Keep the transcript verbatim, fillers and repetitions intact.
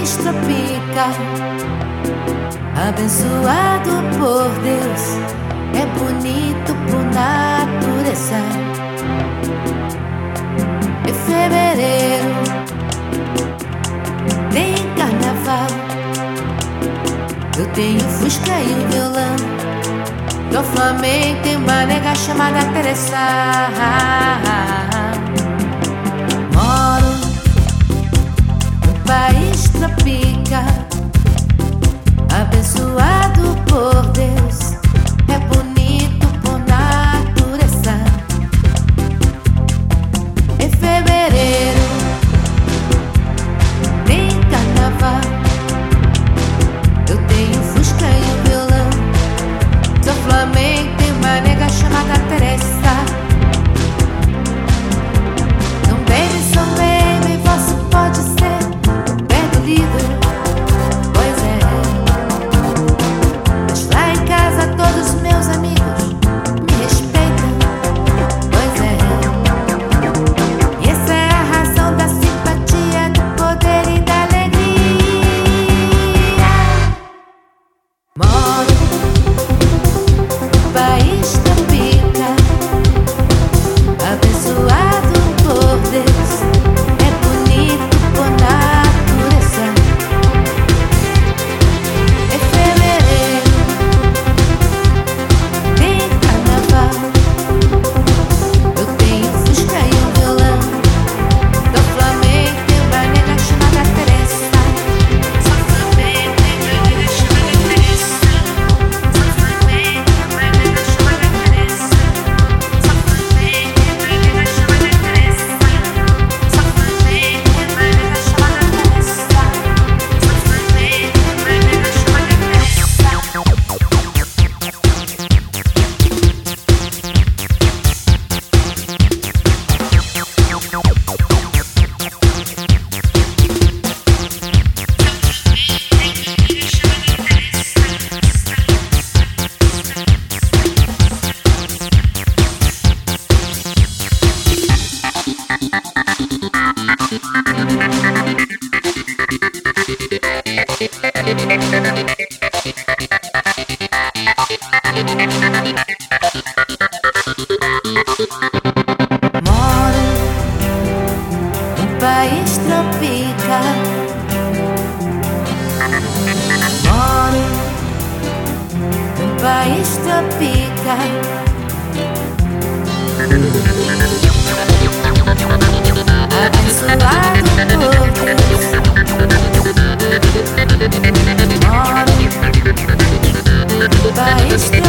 país tropical, abençoado por Deus, é bonito por natureza. Em fevereiro tem carnaval, eu tenho fusca e o violão. Do Flamengo tem uma nega chamada Teresa. Moro no país tropical, abençoado por Deus, é bonito por natureza. Em fevereiro tem carnaval, eu tenho fusca e o violão. Do Flamengo tem uma nega chamada Teresa. Não baby, só baby, você pode ser o pé do líder. Pois é, mas lá em casa todos os meus amigos me respeitam. Pois é, e essa é a razão da simpatia, do poder e da alegria. Moro país tropical, abençoado por Deus, é bonito por natureza. Em fevereiro tem carnaval, eu tenho fusca e um violão. Do Flamengo tem uma nega chamada Teresa. Só Flamengo tem uma nega chamada Teresa. Só Flamengo tem uma nega chamada Teresa. Só Flamengo tem uma nega chamada Teresa. Só Flamengo tem uma nega chamada Teresa. Só Flamengo tem uma nega chamada Moro num país tropical, moro num país tropical, abençoado por Deus. Moro num país tropical.